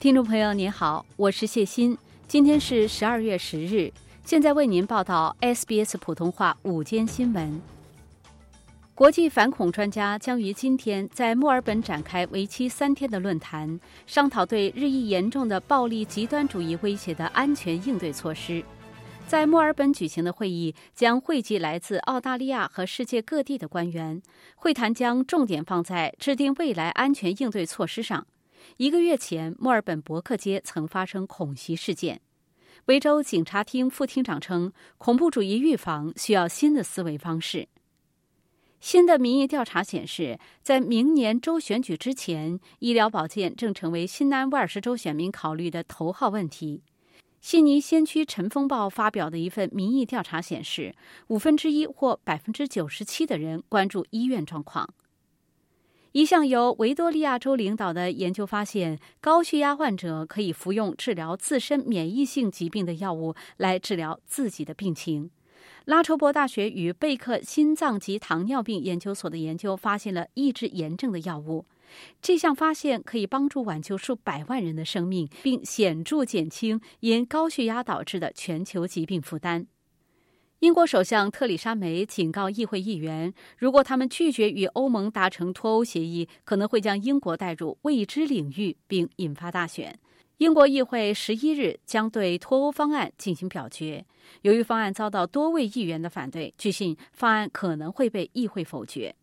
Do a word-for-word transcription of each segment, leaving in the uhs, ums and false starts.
听众朋友您好，我是谢欣，今天是十二月十日，现在为您报道 S B S 普通话午间新闻。国际反恐专家将于今天在墨尔本展开为期三天的论坛，商讨对日益严重的暴力极端主义威胁的安全应对措施。在墨尔本举行的会议将汇集来自澳大利亚和世界各地的官员，会谈将重点放在制定未来安全应对措施上。一个月前，墨尔本伯克街曾发生恐袭事件。维州警察厅副厅长称，恐怖主义预防需要新的思维方式。新的民意调查显示，在明年州选举之前，医疗保健正成为新南威尔士州选民考虑的头号问题。悉尼先驱晨风报发表的一份民意调查显示，五分之一或百分之九十七的人关注医院状况。一项由维多利亚州领导的研究发现，高血压患者可以服用治疗自身免疫性疾病的药物来治疗自己的病情。拉筹伯大学与贝克心脏及糖尿病研究所的研究发现了抑制炎症的药物。这项发现可以帮助挽救数百万人的生命，并显著减轻因高血压导致的全球疾病负担。英国首相特里莎梅警告议会议员，如果他们拒绝与欧盟达成脱欧协议，可能会将英国带入未知领域，并引发大选。英国议会十一日将对脱欧方案进行表决。由于方案遭到多位议员的反对，据信方案可能会被议会否决。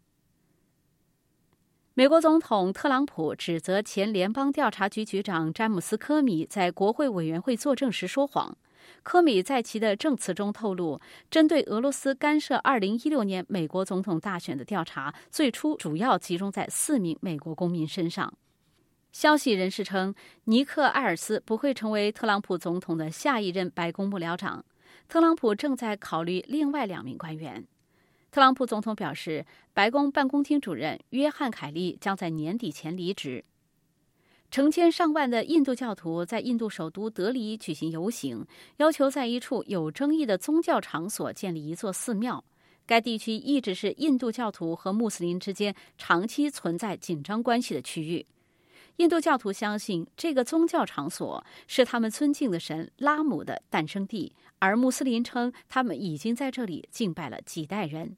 美国总统特朗普指责前联邦调查局局长詹姆斯·科米在国会委员会作证时说谎。科米在其的证词中透露，针对俄罗斯干涉二零一六年美国总统大选的调查，最初主要集中在四名美国公民身上。消息人士称，尼克·埃尔斯不会成为特朗普总统的下一任白宫幕僚长。特朗普正在考虑另外两名官员。特朗普总统表示，白宫办公厅主任约翰·凯利将在年底前离职。成千上万的印度教徒在印度首都德里举行游行，要求在一处有争议的宗教场所建立一座寺庙。该地区一直是印度教徒和穆斯林之间长期存在紧张关系的区域。印度教徒相信这个宗教场所是他们尊敬的神拉姆的诞生地，而穆斯林称他们已经在这里敬拜了几代人。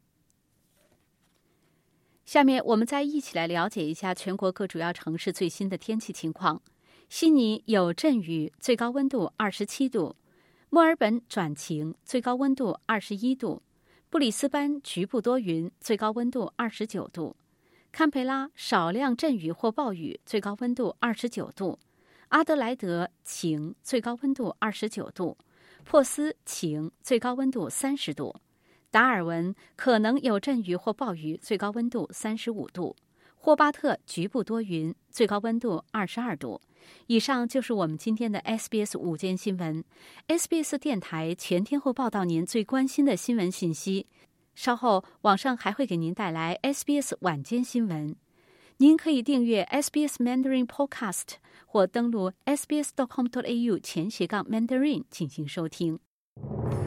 下面我们再一起来了解一下全国各主要城市最新的天气情况。悉尼有阵雨，最高温度二十七度；墨尔本转晴，最高温度二十一度；布里斯班局部多云，最高温度二十九度；堪培拉少量阵雨或暴雨，最高温度二十九度；阿德莱德晴，最高温度二十九度；珀斯晴，最高温度三十度；达尔文可能有阵雨或暴雨，最高温度三十五度；霍巴特局部多云，最高温度二十二度。以上就是我们今天的 S B S 午间新闻。S B S 电台全天候报道您最关心的新闻信息。稍后网上还会给您带来 S B S 晚间新闻。您可以订阅 S B S Mandarin Podcast 或登录 s b s dot com dot a u 前斜杠 Mandarin 进行收听。